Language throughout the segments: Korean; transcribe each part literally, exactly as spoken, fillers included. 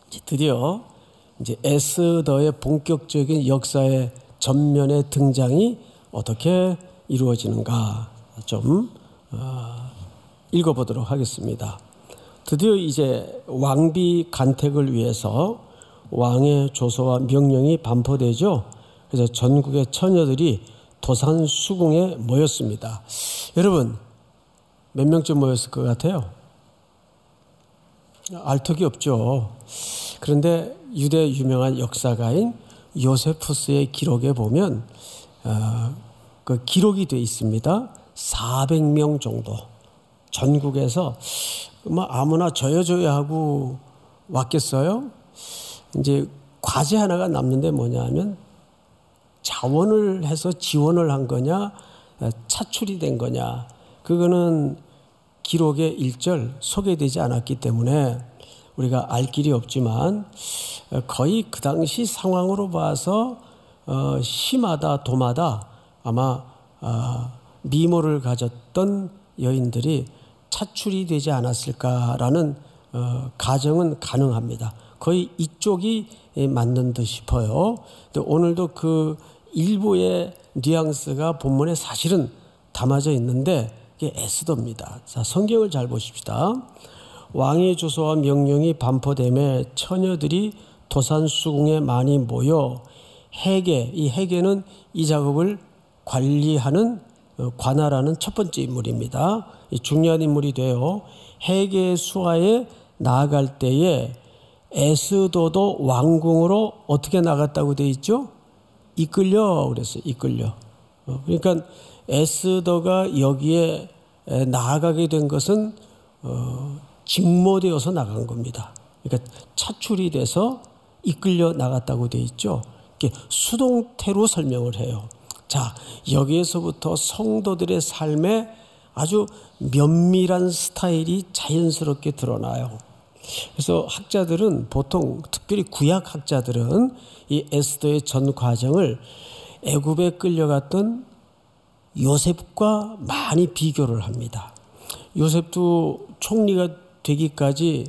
드디어 이제 에스더의 본격적인 역사의 전면의 등장이 어떻게 이루어지는가 좀 어, 읽어보도록 하겠습니다. 드디어 이제 왕비 간택을 위해서 왕의 조서와 명령이 반포되죠. 그래서 전국의 처녀들이 도산 수궁에 모였습니다. 여러분 몇 명쯤 모였을 것 같아요? 알 턱이 없죠. 그런데 유대 유명한 역사가인 요세푸스의 기록에 보면 어, 그 기록이 되어 있습니다. 사백 명 정도 전국에서 뭐 아무나 저여저여 하고 왔겠어요? 이제 과제 하나가 남는데 뭐냐면 자원을 해서 지원을 한 거냐 차출이 된 거냐 그거는 기록에 일절 소개되지 않았기 때문에 우리가 알 길이 없지만 거의 그 당시 상황으로 봐서 어, 시마다 도마다 아마 어, 미모를 가졌던 여인들이 차출이 되지 않았을까라는 어, 가정은 가능합니다. 거의 이쪽이 맞는 듯 싶어요. 근데 오늘도 그 일부의 뉘앙스가 본문에 사실은 담아져 있는데 이게 에스더입니다. 자, 성경을 잘 보십시다. 왕의 조서와 명령이 반포됨에 처녀들이 도산수궁에 많이 모여 해계, 이 해계는 이 작업을 관리하는 관할하는 첫 번째 인물입니다. 중요한 인물이 되어 해계 수하에 나아갈 때에 에스더도 왕궁으로 어떻게 나갔다고 되어 있죠? 이끌려 그랬어요. 이끌려. 그러니까 에스더가 여기에 나아가게 된 것은 어, 직모되어서 나간 겁니다. 그러니까 차출이 돼서 이끌려 나갔다고 되어 있죠. 이렇게 수동태로 설명을 해요. 자, 여기에서부터 성도들의 삶에 아주 면밀한 스타일이 자연스럽게 드러나요. 그래서 학자들은 보통 특별히 구약 학자들은 이 에스더의 전 과정을 애굽에 끌려갔던 요셉과 많이 비교를 합니다. 요셉도 총리가 되기까지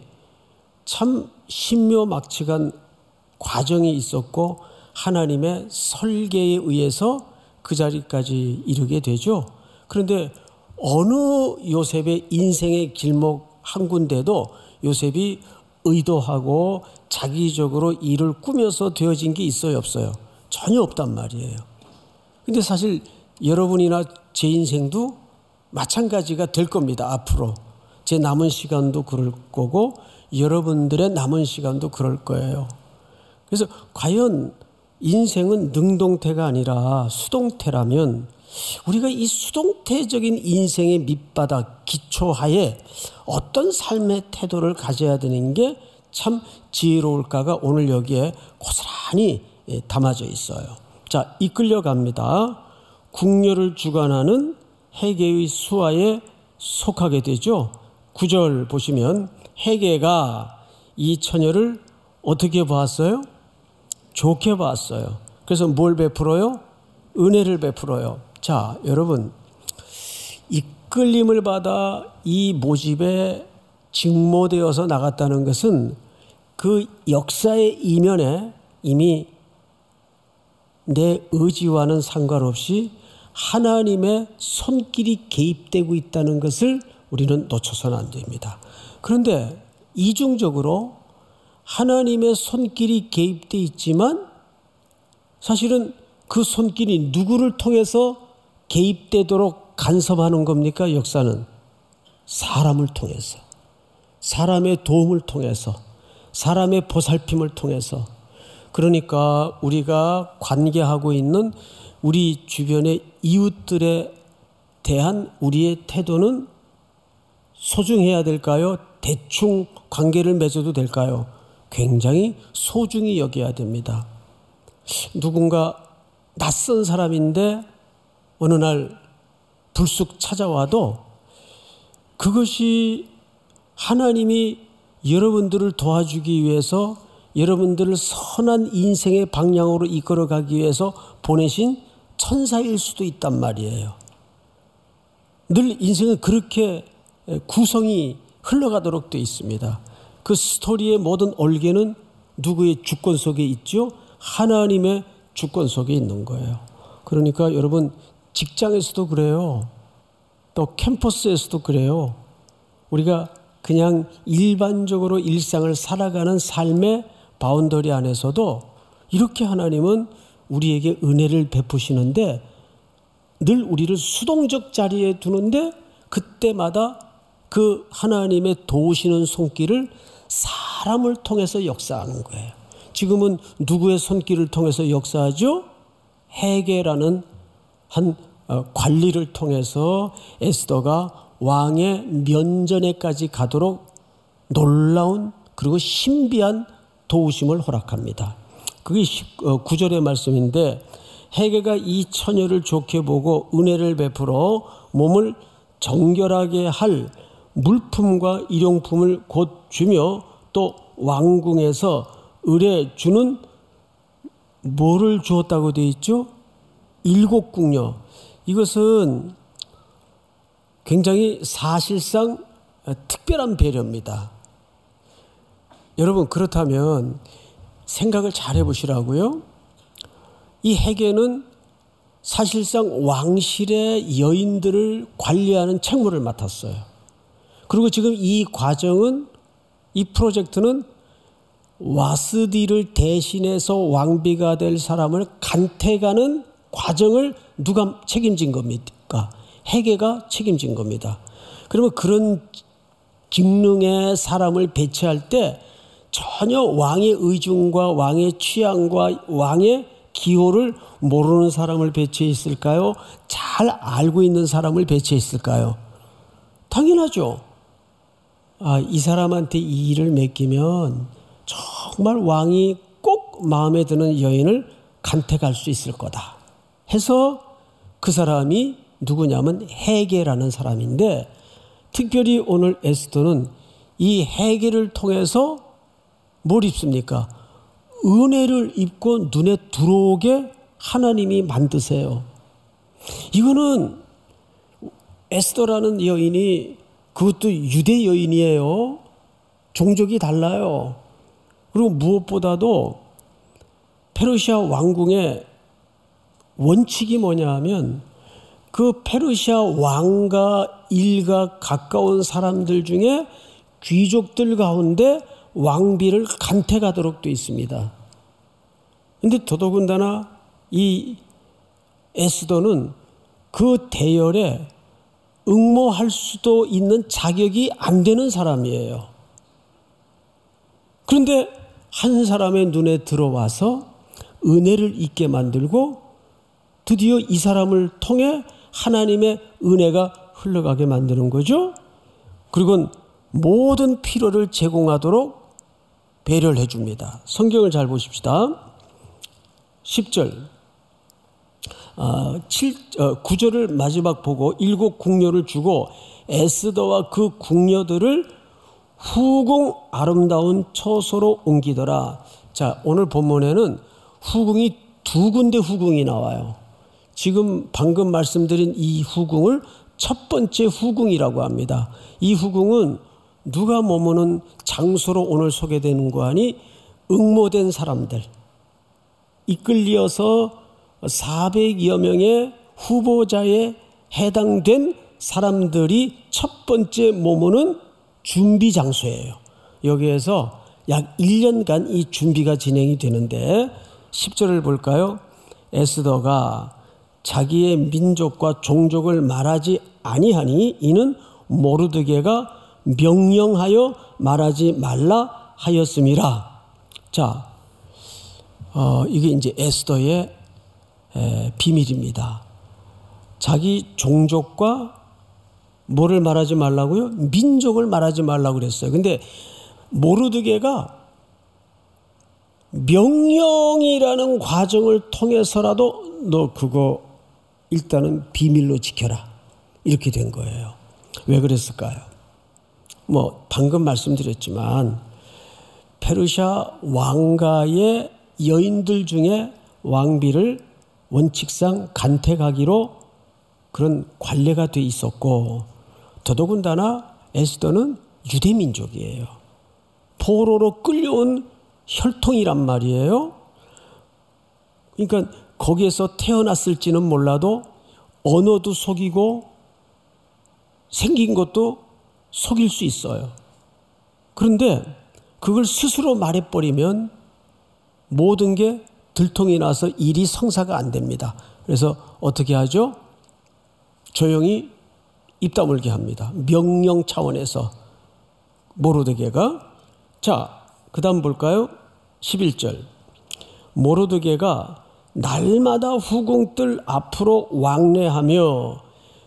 참 신묘막측한 과정이 있었고 하나님의 설계에 의해서 그 자리까지 이르게 되죠. 그런데 어느 요셉의 인생의 길목 한 군데도 요셉이 의도하고 자기적으로 일을 꾸며서 되어진 게 있어요, 없어요? 전혀 없단 말이에요. 근데 사실 여러분이나 제 인생도 마찬가지가 될 겁니다. 앞으로 제 남은 시간도 그럴 거고 여러분들의 남은 시간도 그럴 거예요. 그래서 과연 인생은 능동태가 아니라 수동태라면 우리가 이 수동태적인 인생의 밑바닥 기초하에 어떤 삶의 태도를 가져야 되는 게 참 지혜로울까가 오늘 여기에 고스란히 담아져 있어요. 자, 이끌려갑니다. 궁녀를 주관하는 해계의 수하에 속하게 되죠. 구 절 보시면 해계가 이 처녀를 어떻게 봤어요? 좋게 봤어요. 그래서 뭘 베풀어요? 은혜를 베풀어요. 자, 여러분, 이끌림을 받아 이 모집에 직모되어서 나갔다는 것은 그 역사의 이면에 이미 내 의지와는 상관없이 하나님의 손길이 개입되고 있다는 것을 우리는 놓쳐서는 안 됩니다. 그런데 이중적으로 하나님의 손길이 개입되어 있지만 사실은 그 손길이 누구를 통해서 개입되도록 간섭하는 겁니까? 역사는 사람을 통해서, 사람의 도움을 통해서, 사람의 보살핌을 통해서. 그러니까 우리가 관계하고 있는 우리 주변의 이웃들에 대한 우리의 태도는 소중해야 될까요? 대충 관계를 맺어도 될까요? 굉장히 소중히 여겨야 됩니다. 누군가 낯선 사람인데 어느 날 불쑥 찾아와도 그것이 하나님이 여러분들을 도와주기 위해서 여러분들을 선한 인생의 방향으로 이끌어가기 위해서 보내신 천사일 수도 있단 말이에요. 늘 인생은 그렇게 구성이 흘러가도록 되어 있습니다. 그 스토리의 모든 얼개는 누구의 주권 속에 있죠? 하나님의 주권 속에 있는 거예요. 그러니까 여러분 직장에서도 그래요. 또 캠퍼스에서도 그래요. 우리가 그냥 일반적으로 일상을 살아가는 삶의 바운더리 안에서도 이렇게 하나님은 우리에게 은혜를 베푸시는데 늘 우리를 수동적 자리에 두는데 그때마다 그 하나님의 도우시는 손길을 사람을 통해서 역사하는 거예요. 지금은 누구의 손길을 통해서 역사하죠? 헤게라는 한 관리를 통해서 에스더가 왕의 면전에까지 가도록 놀라운 그리고 신비한 도우심을 허락합니다. 그게 구 절의 말씀인데 헤게가 이 처녀를 좋게 보고 은혜를 베풀어 몸을 정결하게 할 물품과 일용품을 곧 주며 또 왕궁에서 을에 주는 뭐를 주었다고 되어 있죠? 일곱 궁녀. 이것은 굉장히 사실상 특별한 배려입니다. 여러분 그렇다면 생각을 잘 해보시라고요. 이 헤게는 사실상 왕실의 여인들을 관리하는 책무를 맡았어요. 그리고 지금 이 과정은 이 프로젝트는 와스디를 대신해서 왕비가 될 사람을 간택하는 과정을 누가 책임진 겁니까? 헤게가 책임진 겁니다. 그러면 그런 직능의 사람을 배치할 때 전혀 왕의 의중과 왕의 취향과 왕의 기호를 모르는 사람을 배치했을까요? 잘 알고 있는 사람을 배치했을까요? 당연하죠. 아, 이 사람한테 이 일을 맡기면 정말 왕이 꼭 마음에 드는 여인을 간택할 수 있을 거다 해서 그 사람이 누구냐면 헤게라는 사람인데 특별히 오늘 에스더는 이 헤게를 통해서 뭘 입습니까? 은혜를 입고 눈에 들어오게 하나님이 만드세요. 이거는 에스더라는 여인이 그것도 유대 여인이에요. 종족이 달라요. 그리고 무엇보다도 페르시아 왕궁의 원칙이 뭐냐 하면 그 페르시아 왕과 일가 가까운 사람들 중에 귀족들 가운데 왕비를 간택하도록 되어 있습니다. 그런데 더더군다나 이 에스더는 그 대열에 응모할 수도 있는 자격이 안 되는 사람이에요. 그런데 한 사람의 눈에 들어와서 은혜를 잊게 만들고 드디어 이 사람을 통해 하나님의 은혜가 흘러가게 만드는 거죠. 그리고 모든 필요를 제공하도록 배려를 해줍니다. 성경을 잘 보십시다. 십 절, 아, 칠, 어, 구 절을 마지막 보고 일곱 궁녀를 주고 에스더와 그 궁녀들을 후궁 아름다운 처소로 옮기더라. 자, 오늘 본문에는 후궁이 두 군데 후궁이 나와요. 지금 방금 말씀드린 이 후궁을 첫 번째 후궁이라고 합니다. 이 후궁은 누가 머무는 장소로 오늘 소개되는 거 아니 응모된 사람들, 이끌려서 사백여 명의 후보자에 해당된 사람들이 첫 번째 머무는 준비 장소예요. 여기에서 약 일 년간 이 준비가 진행이 되는데 십 절을 볼까요? 에스더가 자기의 민족과 종족을 말하지 아니하니 이는 모르드게가 명령하여 말하지 말라 하였음이라. 자, 어, 이게 이제 에스더의 에, 비밀입니다. 자기 종족과 뭐를 말하지 말라고요? 민족을 말하지 말라고 그랬어요. 근데 모르드게가 명령이라는 과정을 통해서라도 너 그거 일단은 비밀로 지켜라. 이렇게 된 거예요. 왜 그랬을까요? 뭐 방금 말씀드렸지만 페르시아 왕가의 여인들 중에 왕비를 원칙상 간택하기로 그런 관례가 돼 있었고 더더군다나 에스더는 유대민족이에요. 포로로 끌려온 혈통이란 말이에요. 그러니까 거기에서 태어났을지는 몰라도 언어도 속이고 생긴 것도 속일 수 있어요. 그런데 그걸 스스로 말해버리면 모든 게 들통이 나서 일이 성사가 안 됩니다. 그래서 어떻게 하죠? 조용히 입 다물게 합니다. 명령 차원에서 모르드게가. 자, 그 다음 볼까요? 십일 절. 모르드게가 날마다 후궁들 앞으로 왕래하며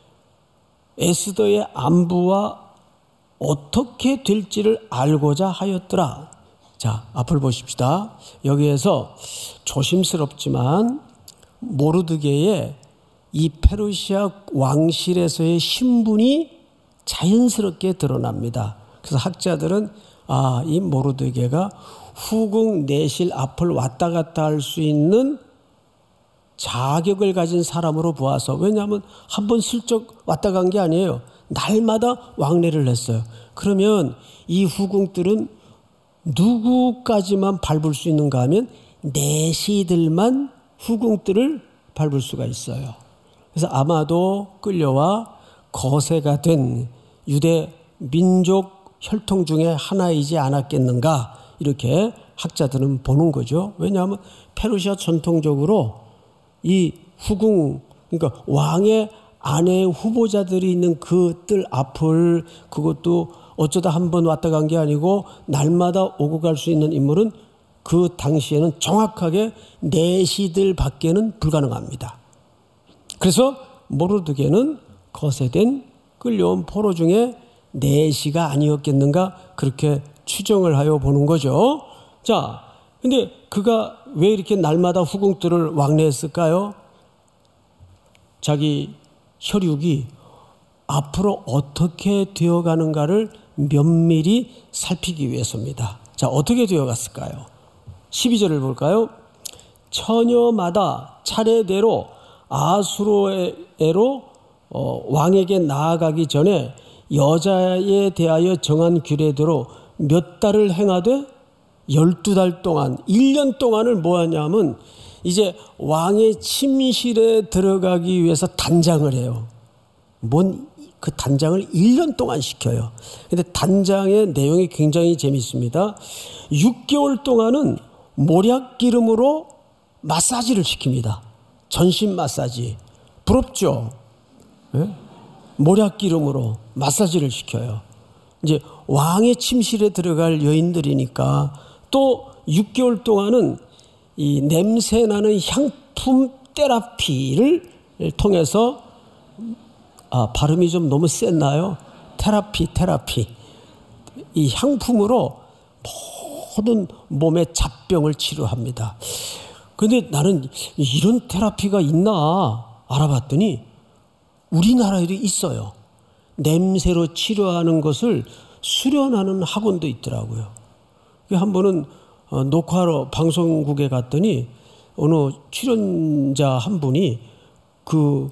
에스더의 안부와 어떻게 될지를 알고자 하였더라. 자, 앞을 보십시다. 여기에서 조심스럽지만 모르드게의 이 페르시아 왕실에서의 신분이 자연스럽게 드러납니다. 그래서 학자들은 아, 이 모르드게가 후궁 내실 앞을 왔다 갔다 할 수 있는 자격을 가진 사람으로 보아서, 왜냐하면 한 번 슬쩍 왔다 간 게 아니에요. 날마다 왕래를 했어요. 그러면 이 후궁들은 누구까지만 밟을 수 있는가 하면 내시들만 후궁들을 밟을 수가 있어요. 그래서 아마도 끌려와 거세가 된 유대 민족 혈통 중에 하나이지 않았겠는가, 이렇게 학자들은 보는 거죠. 왜냐하면 페르시아 전통적으로 이 후궁, 그러니까 왕의 아내 후보자들이 있는 그 뜰 앞을, 그것도 어쩌다 한 번 왔다 간 게 아니고 날마다 오고 갈 수 있는 인물은 그 당시에는 정확하게 내시들 밖에는 불가능합니다. 그래서 모르드게는 거세된 끌려온 포로 중에 내시가 아니었겠는가, 그렇게 추정을 하여 보는 거죠. 자, 근데 그가 왜 이렇게 날마다 후궁들을 왕래했을까요? 자기 혈육이 앞으로 어떻게 되어가는가를 면밀히 살피기 위해서입니다. 자, 어떻게 되어갔을까요? 십이 절을 볼까요? 처녀마다 차례대로 아수르에로 어, 왕에게 나아가기 전에 여자에 대하여 정한 규례대로 몇 달을 행하되 열두 달 동안, 일 년 동안을 뭐 하냐면 이제 왕의 침실에 들어가기 위해서 단장을 해요. 뭔 그 단장을 일 년 동안 시켜요. 근데 단장의 내용이 굉장히 재밌습니다. 육 개월 동안은 모략 기름으로 마사지를 시킵니다. 전신 마사지. 부럽죠? 네? 모략 기름으로 마사지를 시켜요. 이제 왕의 침실에 들어갈 여인들이니까 또 육 개월 동안은 이 냄새 나는 향품 테라피를 통해서, 아, 발음이 좀 너무 셌나요? 테라피, 테라피. 이 향품으로 모든 몸의 잡병을 치료합니다. 그런데 나는 이런 테라피가 있나 알아봤더니 우리나라에도 있어요. 냄새로 치료하는 것을 수련하는 학원도 있더라고요. 한 번은 녹화로 방송국에 갔더니 어느 출연자 한 분이 그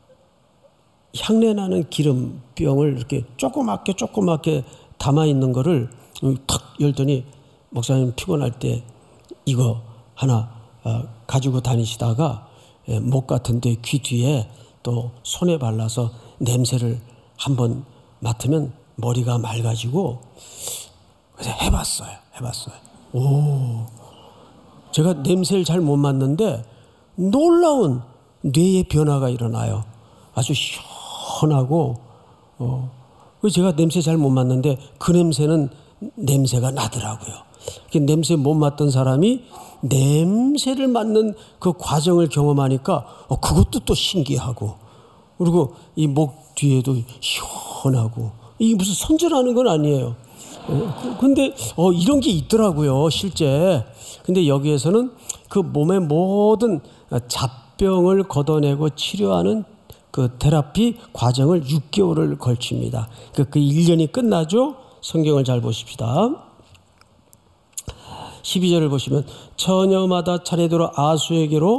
향내 나는 기름병을 이렇게 조그맣게 조그맣게 담아 있는 거를 탁 열더니, 목사님 피곤할 때 이거 하나 가지고 다니시다가 목 같은 데 귀 뒤에 또 손에 발라서 냄새를 한번 맡으면 머리가 맑아지고, 그래서 해봤어요. 해봤어요. 오, 제가 냄새를 잘 못 맡는데 놀라운 뇌의 변화가 일어나요. 아주 시원하고, 어, 제가 냄새 잘 못 맡는데 그 냄새는 냄새가 나더라고요. 냄새 못 맡던 사람이 냄새를 맡는 그 과정을 경험하니까 어, 그것도 또 신기하고, 그리고 이 목 뒤에도 시원하고, 이게 무슨 선전하는 건 아니에요. 어, 근데 어, 이런 게 있더라고요, 실제. 근데 여기에서는 그 몸의 모든 잡병을 걷어내고 치료하는 그 테라피 과정을 육 개월을 걸칩니다. 그, 그 일 년이 끝나죠? 성경을 잘 보십시다. 십이 절을 보시면 처녀마다 차례대로 아수에게로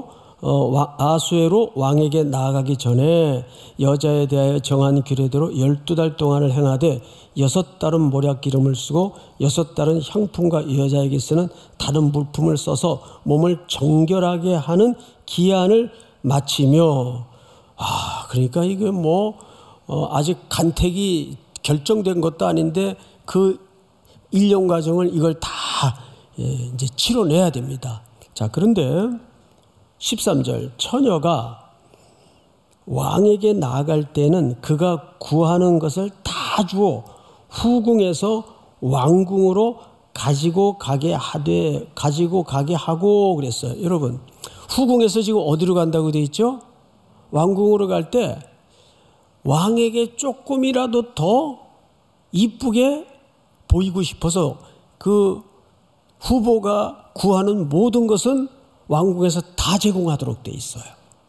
어, 아수에로 왕에게 나아가기 전에 여자에 대하여 정한 규례대로 열두 달 동안을 행하되 여섯 달은 모략 기름을 쓰고 여섯 달은 향품과 여자에게 쓰는 다른 물품을 써서 몸을 정결하게 하는 기한을 마치며, 아, 그러니까 이게 뭐 어, 아직 간택이 결정된 것도 아닌데 그 일련 과정을 이걸 다 예, 이제 치러내야 됩니다. 자, 그런데 십삼 절, 처녀가 왕에게 나아갈 때는 그가 구하는 것을 다 주어 후궁에서 왕궁으로 가지고 가게 하되 가지고 가게 하고 그랬어요. 여러분, 후궁에서 지금 어디로 간다고 돼 있죠? 왕궁으로 갈 때 왕에게 조금이라도 더 이쁘게 보이고 싶어서 그 후보가 구하는 모든 것은 왕궁에서 다 제공하도록 돼 있어요.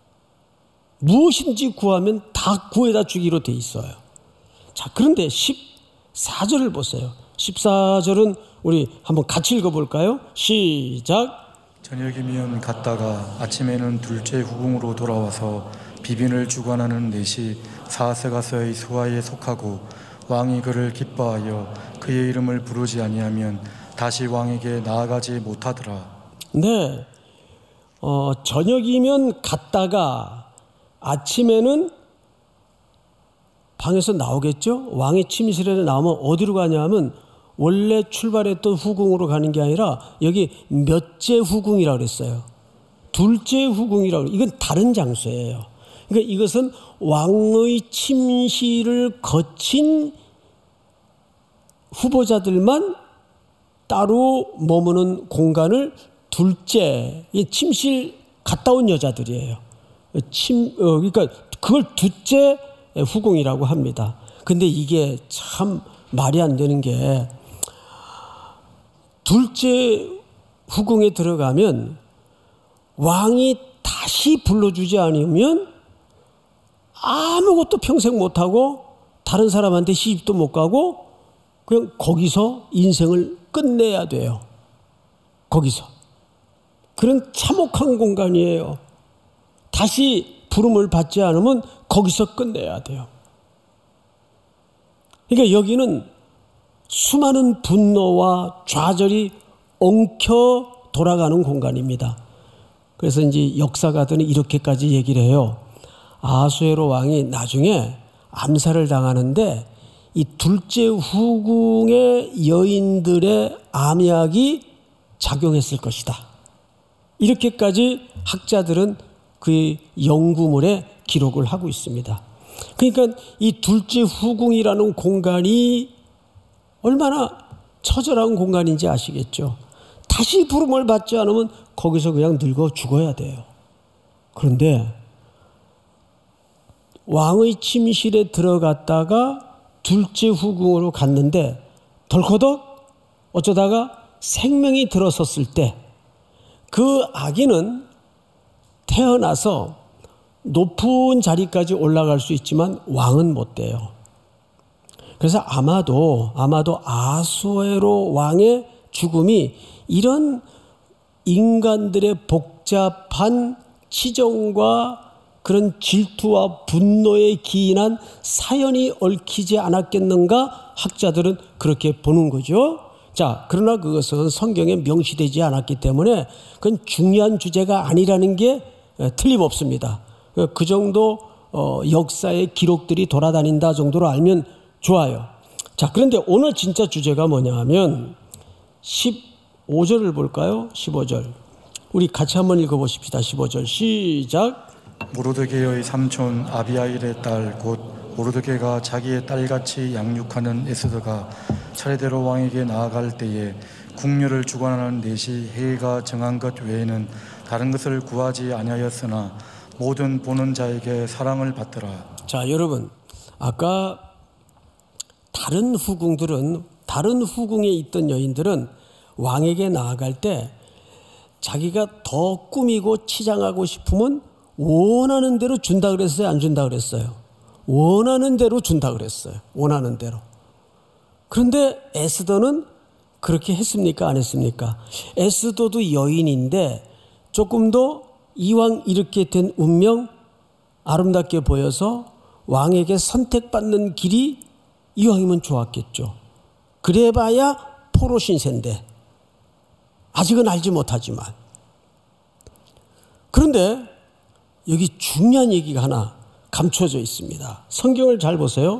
무엇인지 구하면 다 구해다 주기로 돼 있어요. 자, 그런데 십사 절을 보세요. 십사 절은 우리 한번 같이 읽어볼까요? 시작. 저녁이면 갔다가 아침에는 둘째 후궁으로 돌아와서 비빈을 주관하는 넷이 사세가서의 수하에 속하고 왕이 그를 기뻐하여 그의 이름을 부르지 아니하면 다시 왕에게 나아가지 못하더라. 네, 어, 저녁이면 갔다가 아침에는 방에서 나오겠죠. 왕의 침실에 나오면 어디로 가냐면 원래 출발했던 후궁으로 가는 게 아니라 여기 몇째 후궁이라고 그랬어요. 둘째 후궁이라고. 이건 다른 장소예요. 그러니까 이것은 왕의 침실을 거친 후보자들만 따로 머무는 공간을 둘째, 침실 갔다 온 여자들이에요. 침, 어, 그러니까 그걸 둘째 후궁이라고 합니다. 근데 이게 참 말이 안 되는 게 둘째 후궁에 들어가면 왕이 다시 불러주지 않으면 아무것도 평생 못하고 다른 사람한테 시집도 못 가고 그냥 거기서 인생을 끝내야 돼요. 거기서. 그런 참혹한 공간이에요. 다시 부름을 받지 않으면 거기서 끝내야 돼요. 그러니까 여기는 수많은 분노와 좌절이 엉켜 돌아가는 공간입니다. 그래서 이제 역사가들은 이렇게까지 얘기를 해요. 아수에로 왕이 나중에 암살을 당하는데 이 둘째 후궁의 여인들의 암약이 작용했을 것이다. 이렇게까지 학자들은 그 연구물에 기록을 하고 있습니다. 그러니까 이 둘째 후궁이라는 공간이 얼마나 처절한 공간인지 아시겠죠? 다시 부름을 받지 않으면 거기서 그냥 늙어 죽어야 돼요. 그런데 왕의 침실에 들어갔다가 둘째 후궁으로 갔는데 덜커덕 어쩌다가 생명이 들어섰을 때 그 아기는 태어나서 높은 자리까지 올라갈 수 있지만 왕은 못 돼요. 그래서 아마도 아마도 아수에로 왕의 죽음이 이런 인간들의 복잡한 치정과 그런 질투와 분노에 기인한 사연이 얽히지 않았겠는가 학자들은 그렇게 보는 거죠. 자, 그러나 그것은 성경에 명시되지 않았기 때문에 그건 중요한 주제가 아니라는 게 틀림없습니다. 그 정도 역사의 기록들이 돌아다닌다 정도로 알면 좋아요. 자, 그런데 오늘 진짜 주제가 뭐냐 하면 십오 절을 볼까요? 십오 절. 우리 같이 한번 읽어보십시다. 십오 절 시작. 모르드게의 삼촌 아비아일의 딸 곧 모르드게가 자기의 딸같이 양육하는 에스더가 차례대로 왕에게 나아갈 때에 궁녀를 주관하는 넷이 해가 정한 것 외에는 다른 것을 구하지 아니하였으나 모든 보는 자에게 사랑을 받더라. 자, 여러분, 아까 다른 후궁들은 다른 후궁에 있던 여인들은 왕에게 나아갈 때 자기가 더 꾸미고 치장하고 싶으면 원하는 대로 준다 그랬어요? 안 준다 그랬어요? 원하는 대로 준다 그랬어요. 원하는 대로. 그런데 에스더는 그렇게 했습니까? 안 했습니까? 에스더도 여인인데 조금 더 이왕 이렇게 된 운명 아름답게 보여서 왕에게 선택받는 길이 이왕이면 좋았겠죠. 그래봐야 포로 신세인데 아직은 알지 못하지만. 그런데 여기 중요한 얘기가 하나 감춰져 있습니다. 성경을 잘 보세요.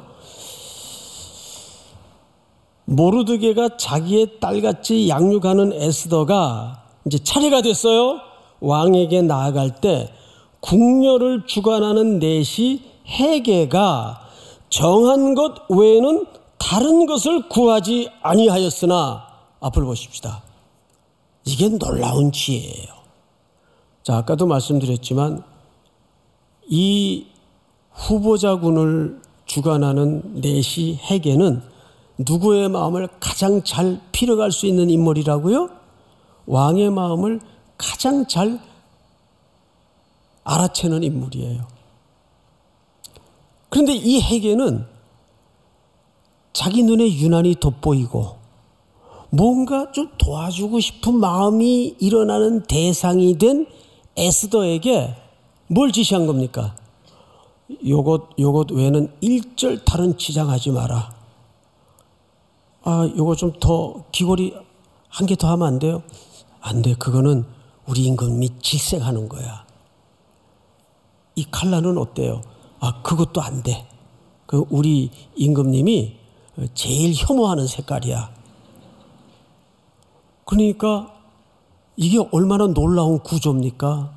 모르드게가 자기의 딸같이 양육하는 에스더가 이제 차례가 됐어요. 왕에게 나아갈 때 궁녀를 주관하는 내시 헤게가 정한 것 외에는 다른 것을 구하지 아니하였으나, 앞을 보십시다. 이게 놀라운 지혜예요. 자, 아까도 말씀드렸지만 이 후보자군을 주관하는 내시 헤게는 누구의 마음을 가장 잘 필요할 수 있는 인물이라고요? 왕의 마음을 가장 잘 알아채는 인물이에요. 그런데 이 헤게는 자기 눈에 유난히 돋보이고 뭔가 좀 도와주고 싶은 마음이 일어나는 대상이 된 에스더에게 뭘 지시한 겁니까? 요것, 요것 외에는 일절 다른 지장하지 마라. 아, 요거 좀 더 귀걸이 한 개 더 하면 안 돼요? 안 돼. 그거는 우리 임금이 질색하는 거야. 이 칼라는 어때요? 아, 그것도 안 돼. 그 우리 임금님이 제일 혐오하는 색깔이야. 그러니까 이게 얼마나 놀라운 구조입니까?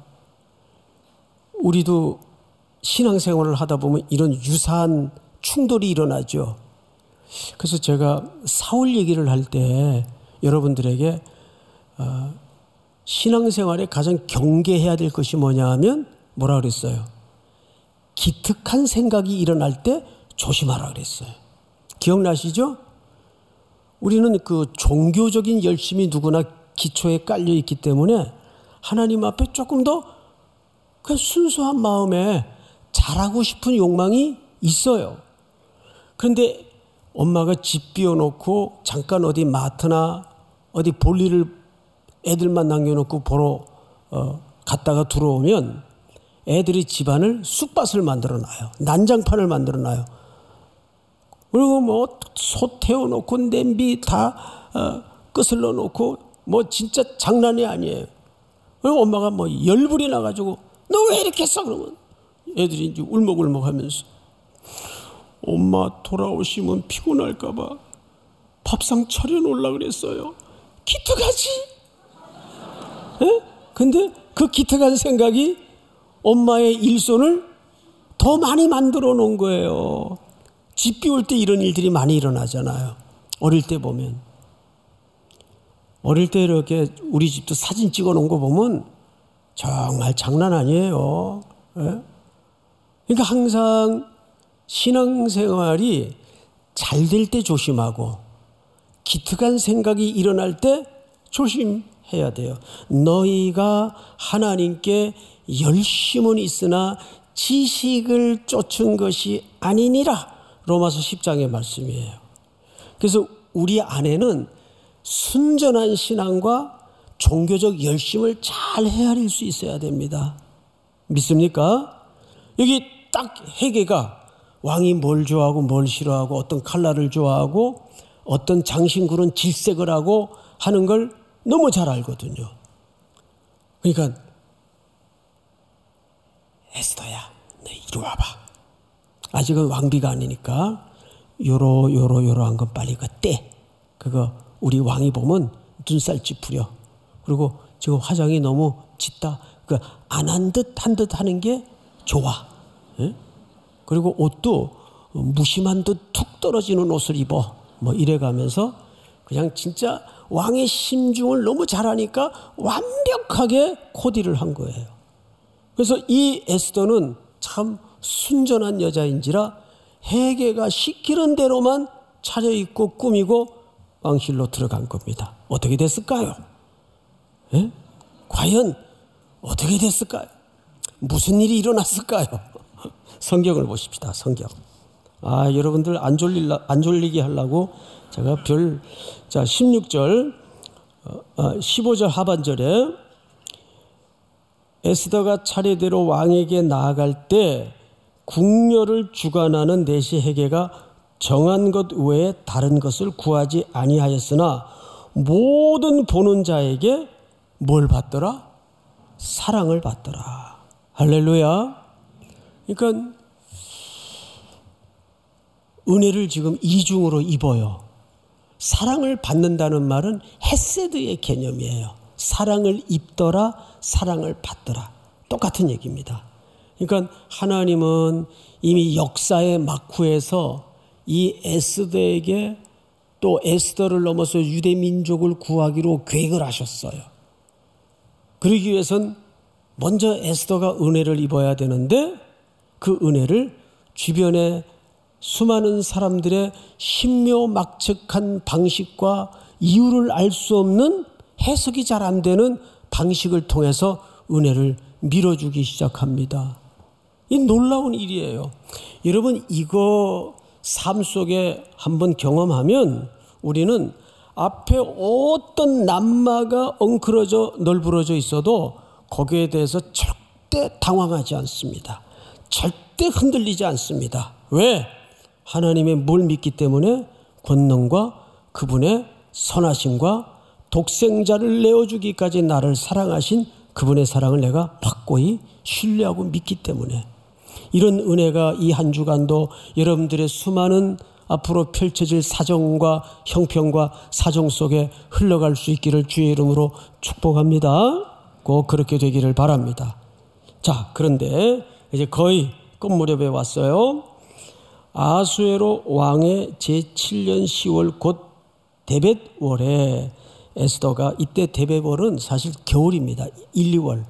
우리도 신앙생활을 하다 보면 이런 유사한 충돌이 일어나죠. 그래서 제가 사울 얘기를 할 때 여러분들에게 어, 신앙생활에 가장 경계해야 될 것이 뭐냐 하면 뭐라 그랬어요? 기특한 생각이 일어날 때 조심하라 그랬어요. 기억나시죠? 우리는 그 종교적인 열심이 누구나 기초에 깔려 있기 때문에 하나님 앞에 조금 더 그 순수한 마음에 잘하고 싶은 욕망이 있어요. 그런데 엄마가 집 비워놓고 잠깐 어디 마트나 어디 볼일을 애들만 남겨놓고 보러 어, 갔다가 들어오면 애들이 집안을 쑥밭을 만들어놔요. 난장판을 만들어놔요. 그리고 뭐 소 태워놓고 냄비 다 어, 끄슬러 놓고 뭐 진짜 장난이 아니에요. 그리고 엄마가 뭐 열불이 나가지고 너 왜 이렇게 했어? 그러면 애들이 이제 울먹울먹 하면서 엄마 돌아오시면 피곤할까봐 밥상 차려놓으려고 그랬어요. 기특하지? 에? 근데 그 기특한 생각이 엄마의 일손을 더 많이 만들어 놓은 거예요. 집 비울 때 이런 일들이 많이 일어나잖아요. 어릴 때 보면. 어릴 때 이렇게 우리 집도 사진 찍어 놓은 거 보면 정말 장난 아니에요. 에? 그러니까 항상 신앙생활이 잘 될 때 조심하고 기특한 생각이 일어날 때 조심해야 돼요. 너희가 하나님께 열심은 있으나 지식을 쫓은 것이 아니니라. 로마서 십 장의 말씀이에요. 그래서 우리 안에는 순전한 신앙과 종교적 열심을 잘 헤아릴 수 있어야 됩니다. 믿습니까? 여기 딱 헤게가 왕이 뭘 좋아하고 뭘 싫어하고 어떤 칼라를 좋아하고 어떤 장신구는 질색을 하고 하는 걸 너무 잘 알거든요. 그러니까 에스더야, 너 이리 와봐. 아직은 왕비가 아니니까 요러 요러 요러한 건 빨리 그 떼. 그거 우리 왕이 보면 눈살 찌푸려. 그리고 지금 화장이 너무 짙다. 그 안 한 듯 한 듯 하는 게 좋아. 예? 그리고 옷도 무심한 듯 툭 떨어지는 옷을 입어. 뭐 이래가면서 그냥 진짜 왕의 심중을 너무 잘하니까 완벽하게 코디를 한 거예요. 그래서 이 에스더는 참 순전한 여자인지라 헤게가 시키는 대로만 차려입고 꾸미고 왕실로 들어간 겁니다. 어떻게 됐을까요? 예? 과연 어떻게 됐을까요? 무슨 일이 일어났을까요? 성경을 보십시다. 성경. 아, 여러분들 안 졸릴라, 안 졸리게 하려고 제가 별, 자, 십육 절, 어, 십오 절 하반절에 에스더가 차례대로 왕에게 나아갈 때 궁녀를 주관하는 내시 헤게가 정한 것 외에 다른 것을 구하지 아니하였으나 모든 보는 자에게 뭘 받더라? 사랑을 받더라. 할렐루야. 그러니까 은혜를 지금 이중으로 입어요. 사랑을 받는다는 말은 헤세드의 개념이에요. 사랑을 입더라, 사랑을 받더라. 똑같은 얘기입니다. 그러니까 하나님은 이미 역사의 막후에서 이 에스더에게 또 에스더를 넘어서 유대 민족을 구하기로 계획을 하셨어요. 그러기 위해선 먼저 에스더가 은혜를 입어야 되는데 그 은혜를 주변에 수많은 사람들의 신묘막측한 방식과 이유를 알 수 없는 해석이 잘 안 되는 방식을 통해서 은혜를 밀어주기 시작합니다. 이 놀라운 일이에요. 여러분, 이거 삶 속에 한번 경험하면 우리는 앞에 어떤 난마가 엉클어져 널브러져 있어도 거기에 대해서 절대 당황하지 않습니다. 절대 흔들리지 않습니다. 왜? 하나님의 뭘 믿기 때문에 권능과 그분의 선하심과 독생자를 내어주기까지 나를 사랑하신 그분의 사랑을 내가 확고히 신뢰하고 믿기 때문에 이런 은혜가 이 한 주간도 여러분들의 수많은 앞으로 펼쳐질 사정과 형편과 사정 속에 흘러갈 수 있기를 주의 이름으로 축복합니다. 꼭 그렇게 되기를 바랍니다. 자, 그런데 이제 거의 끝무렵에 왔어요. 아수에로 왕의 제칠 년 시월 곧 데벳월에 에스더가, 이때 데벳월은 사실 겨울입니다. 일, 이월.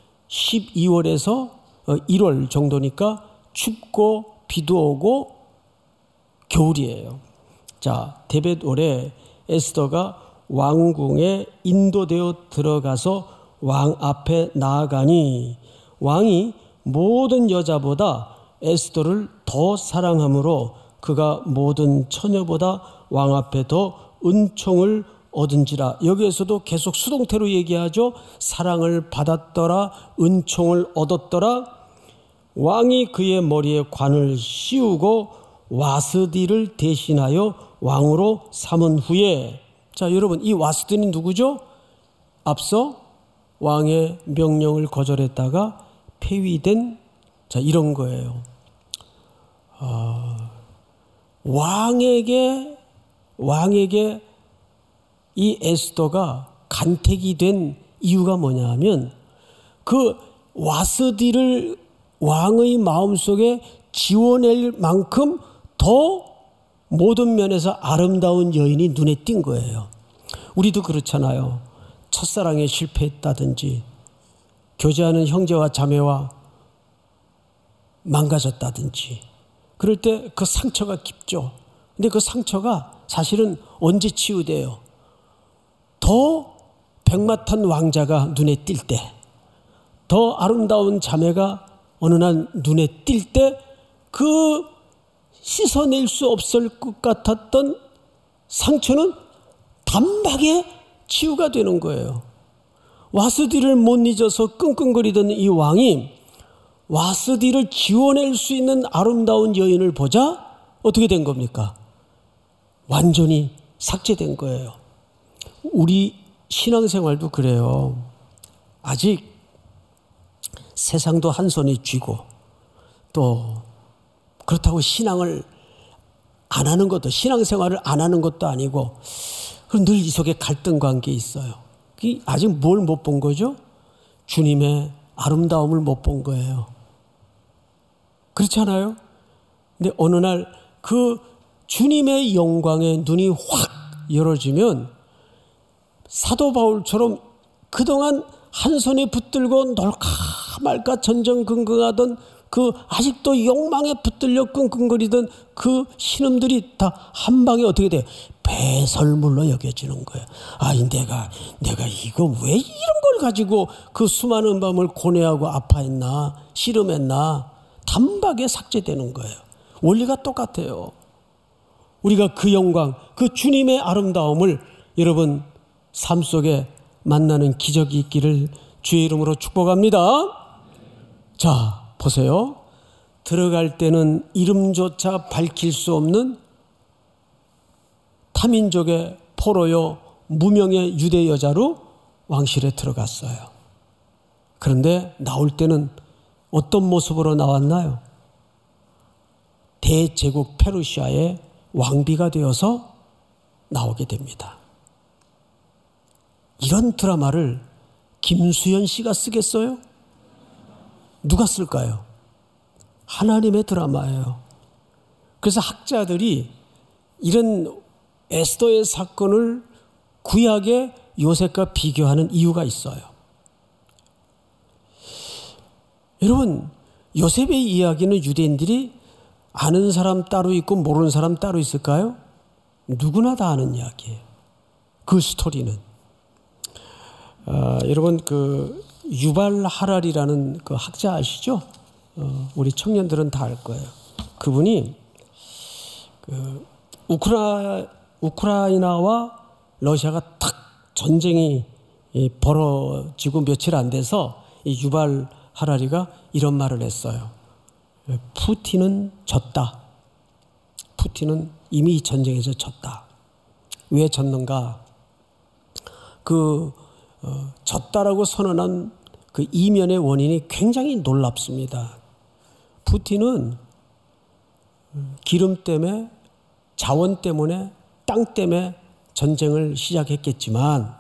십이월에서 일월 정도니까 춥고 비도 오고 겨울이에요. 자, 데벳월에 에스더가 왕궁에 인도되어 들어가서 왕 앞에 나아가니 왕이 모든 여자보다 에스더를 더 사랑하므로 그가 모든 처녀보다 왕 앞에 더 은총을 얻은지라. 여기에서도 계속 수동태로 얘기하죠. 사랑을 받았더라, 은총을 얻었더라. 왕이 그의 머리에 관을 씌우고 와스디를 대신하여 왕으로 삼은 후에, 자, 여러분, 이 와스디는 누구죠? 앞서 왕의 명령을 거절했다가 폐위된, 자, 이런 거예요. 어, 왕에게 왕에게 이 에스더가 간택이 된 이유가 뭐냐 하면 그 와스디를 왕의 마음속에 지워낼 만큼 더 모든 면에서 아름다운 여인이 눈에 띈 거예요. 우리도 그렇잖아요. 첫사랑에 실패했다든지 교제하는 형제와 자매와 망가졌다든지 그럴 때 그 상처가 깊죠. 근데 그 상처가 사실은 언제 치유돼요? 더 백마탄 왕자가 눈에 띌 때, 더 아름다운 자매가 어느 날 눈에 띌 때 그 씻어낼 수 없을 것 같았던 상처는 단박에 치유가 되는 거예요. 와스디를 못 잊어서 끙끙거리던 이 왕이 와스디를 지워낼 수 있는 아름다운 여인을 보자 어떻게 된 겁니까? 완전히 삭제된 거예요. 우리 신앙생활도 그래요. 아직 세상도 한 손에 쥐고 또 그렇다고 신앙을 안 하는 것도, 신앙생활을 안 하는 것도 아니고 늘 이 속에 갈등 관계에 있어요. 아직 뭘 못 본 거죠? 주님의 아름다움을 못 본 거예요. 그렇지 않아요? 근데 어느 날 그 주님의 영광에 눈이 확 열어지면 사도 바울처럼 그동안 한 손에 붙들고 놀까 말까 전전긍긍하던 그 아직도 욕망에 붙들려 끙끙거리던 그 신음들이 다 한 방에 어떻게 돼요? 배설물로 여겨지는 거예요. 아니 내가 내가 이거 왜 이런 걸 가지고 그 수많은 밤을 고뇌하고 아파했나 씨름했나 단박에 삭제되는 거예요. 원리가 똑같아요. 우리가 그 영광, 그 주님의 아름다움을 여러분 삶 속에 만나는 기적이 있기를 주의 이름으로 축복합니다. 자, 보세요. 들어갈 때는 이름조차 밝힐 수 없는 타민족의 포로요 무명의 유대 여자로 왕실에 들어갔어요. 그런데 나올 때는 어떤 모습으로 나왔나요? 대제국 페르시아의 왕비가 되어서 나오게 됩니다. 이런 드라마를 김수현 씨가 쓰겠어요? 누가 쓸까요? 하나님의 드라마예요. 그래서 학자들이 이런 에스더의 사건을 구약의 요셉과 비교하는 이유가 있어요. 여러분, 요셉의 이야기는 유대인들이 아는 사람 따로 있고 모르는 사람 따로 있을까요? 누구나 다 아는 이야기예요. 그 스토리는. 아, 여러분 그 유발 하랄이라는 그 학자 아시죠? 어, 우리 청년들은 다 알 거예요. 그분이 그 우크라, 우크라이나와 러시아가 탁 전쟁이 벌어지고 며칠 안 돼서 이 유발 하랄이가 이런 말을 했어요. 푸틴은 졌다. 푸틴은 이미 전쟁에서 졌다. 왜 졌는가? 그 어, 졌다라고 선언한 그 이면의 원인이 굉장히 놀랍습니다. 푸틴은 기름 때문에, 자원 때문에, 땅 때문에 전쟁을 시작했겠지만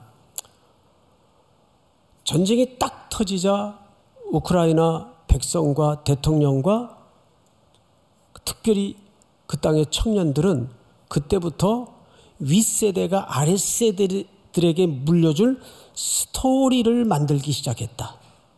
전쟁이 딱 터지자 우크라이나 백성과 대통령과 특별히 그 땅의 청년들은 그때부터 윗세대가 아랫세대들에게 물려줄 스토리를 만들기 시작했다.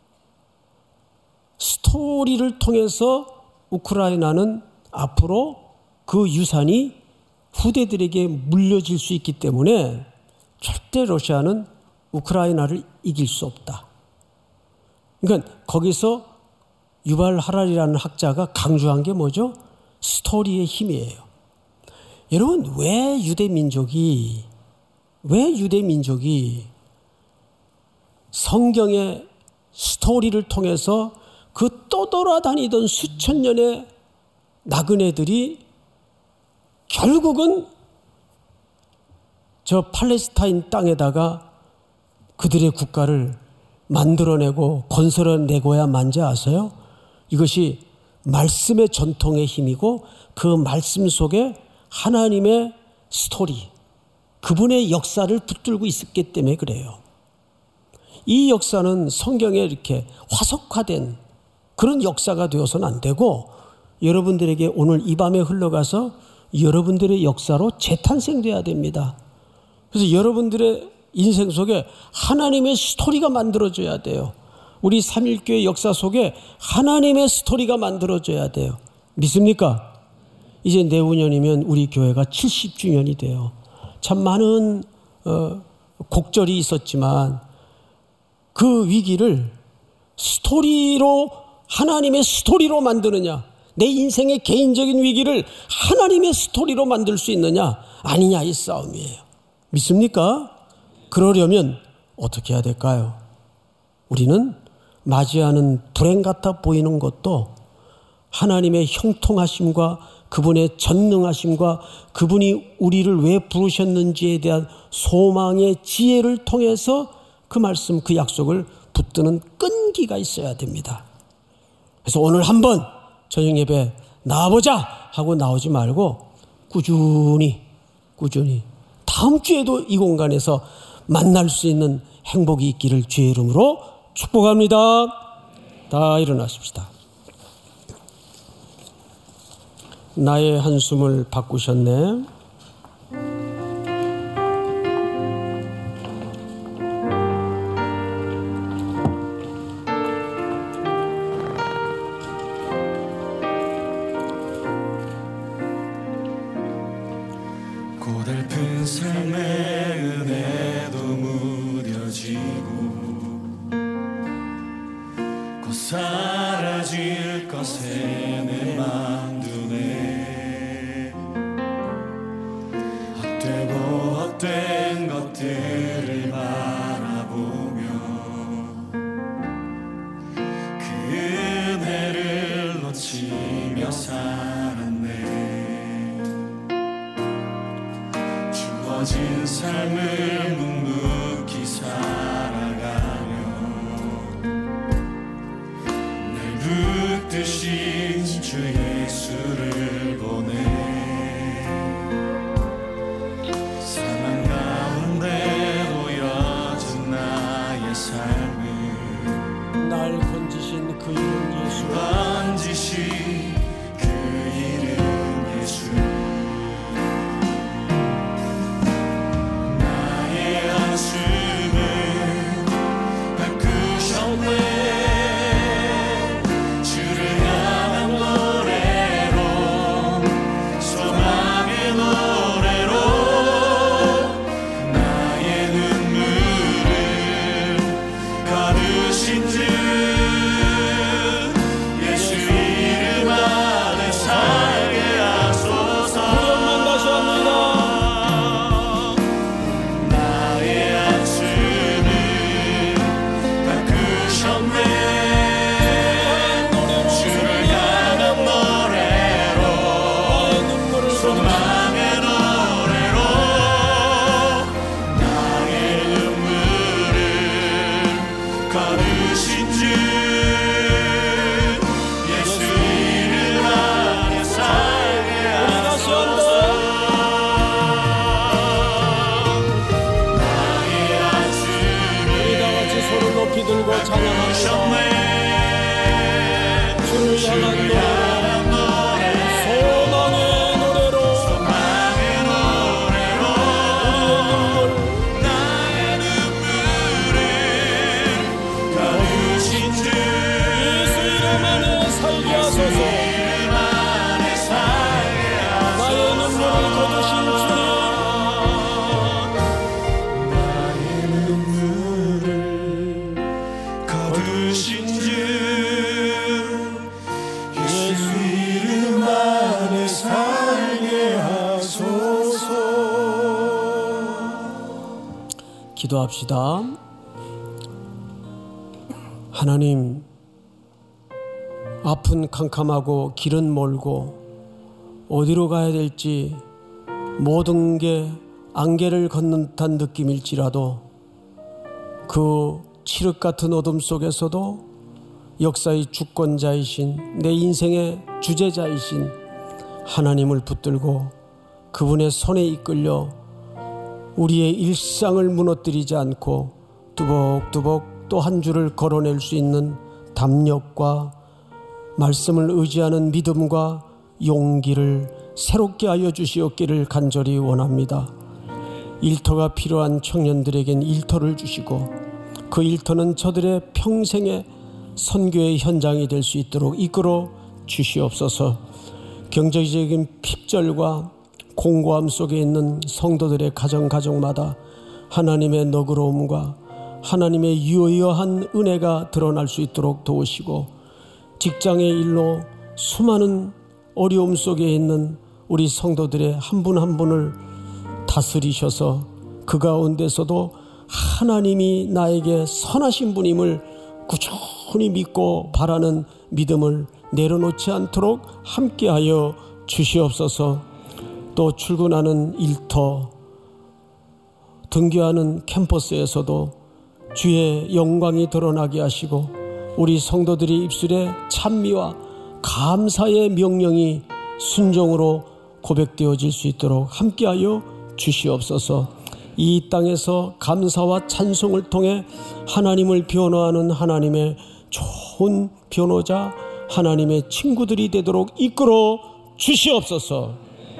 스토리를 통해서 우크라이나는 앞으로 그 유산이 후대들에게 물려질 수 있기 때문에 절대 러시아는 우크라이나를 이길 수 없다. 그러니까 거기서 유발 하랄이라는 학자가 강조한 게 뭐죠? 스토리의 힘이에요. 여러분, 왜 유대 민족이 왜 유대 민족이 성경의 스토리를 통해서 그 떠돌아다니던 수천 년의 나그네들이 결국은 저 팔레스타인 땅에다가 그들의 국가를 만들어내고 건설해내고야 만지 아세요? 이것이 말씀의 전통의 힘이고 그 말씀 속에 하나님의 스토리, 그분의 역사를 붙들고 있었기 때문에 그래요. 이 역사는 성경에 이렇게 화석화된 그런 역사가 되어서는 안 되고 여러분들에게 오늘 이 밤에 흘러가서 여러분들의 역사로 재탄생돼야 됩니다. 그래서 여러분들의 인생 속에 하나님의 스토리가 만들어져야 돼요. 우리 삼일교회 역사 속에 하나님의 스토리가 만들어져야 돼요. 믿습니까? 이제 내후년이면 우리 교회가 칠십 주년이 돼요. 참 많은 어, 곡절이 있었지만 그 위기를 스토리로, 하나님의 스토리로 만드느냐, 내 인생의 개인적인 위기를 하나님의 스토리로 만들 수 있느냐 아니냐, 이 싸움이에요. 믿습니까? 그러려면 어떻게 해야 될까요? 우리는 맞이하는 불행 같아 보이는 것도 하나님의 형통하심과 그분의 전능하심과 그분이 우리를 왜 부르셨는지에 대한 소망의 지혜를 통해서 그 말씀, 그 약속을 붙드는 끈기가 있어야 됩니다. 그래서 오늘 한번 저녁 예배 나와보자 하고 나오지 말고 꾸준히 꾸준히 다음 주에도 이 공간에서 만날 수 있는 행복이 있기를 주의 이름으로 축복합니다. 다 일어나십시다. 나의 한숨을 바꾸셨네. 고달픈 삶의 은혜도 무뎌지고 곧 사라질 것에 내 맘두네. 헛되고 헛된 것들을 바라보며 삶을 날 건지신 그 이름 예수 건지신 그 이름 예수 나의 한숨을 바꾸셨네 기도합시다. 하나님, 앞은 캄캄하고 길은 멀고 어디로 가야 될지 모든 게 안개를 걷는 듯한 느낌일지라도 그 칠흑 같은 어둠 속에서도 역사의 주권자이신 내 인생의 주제자이신 하나님을 붙들고 그분의 손에 이끌려 우리의 일상을 무너뜨리지 않고 뚜벅뚜벅 또 한 줄을 걸어낼 수 있는 담력과 말씀을 의지하는 믿음과 용기를 새롭게 하여 주시옵기를 간절히 원합니다. 일터가 필요한 청년들에겐 일터를 주시고 그 일터는 저들의 평생의 선교의 현장이 될 수 있도록 이끌어 주시옵소서. 경제적인 핍절과 공고함 속에 있는 성도들의 가정 가정마다 하나님의 너그러움과 하나님의 유효한 은혜가 드러날 수 있도록 도우시고 직장의 일로 수많은 어려움 속에 있는 우리 성도들의 한 분 한 분을 다스리셔서 그 가운데서도 하나님이 나에게 선하신 분임을 꾸준히 믿고 바라는 믿음을 내려놓지 않도록 함께하여 주시옵소서. 또 출근하는 일터, 등교하는 캠퍼스에서도 주의 영광이 드러나게 하시고 우리 성도들이 입술에 찬미와 감사의 명령이 순종으로 고백되어질 수 있도록 함께하여 주시옵소서. 이 땅에서 감사와 찬송을 통해 하나님을 변호하는 하나님의 좋은 변호자, 하나님의 친구들이 되도록 이끌어 주시옵소서.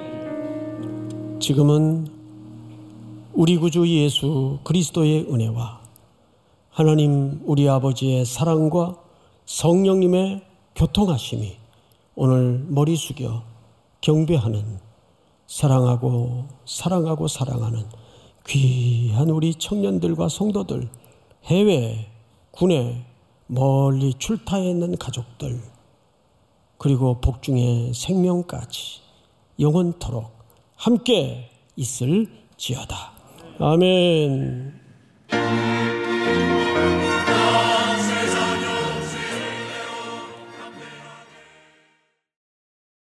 지금은 우리 구주 예수 그리스도의 은혜와 하나님 우리 아버지의 사랑과 성령님의 교통하심이 오늘 머리 숙여 경배하는 사랑하고 사랑하고 사랑하는 귀한 우리 청년들과 성도들, 해외, 군에 멀리 출타해 있는 가족들, 그리고 복중의 생명까지 영원토록 함께 있을지어다. 아멘.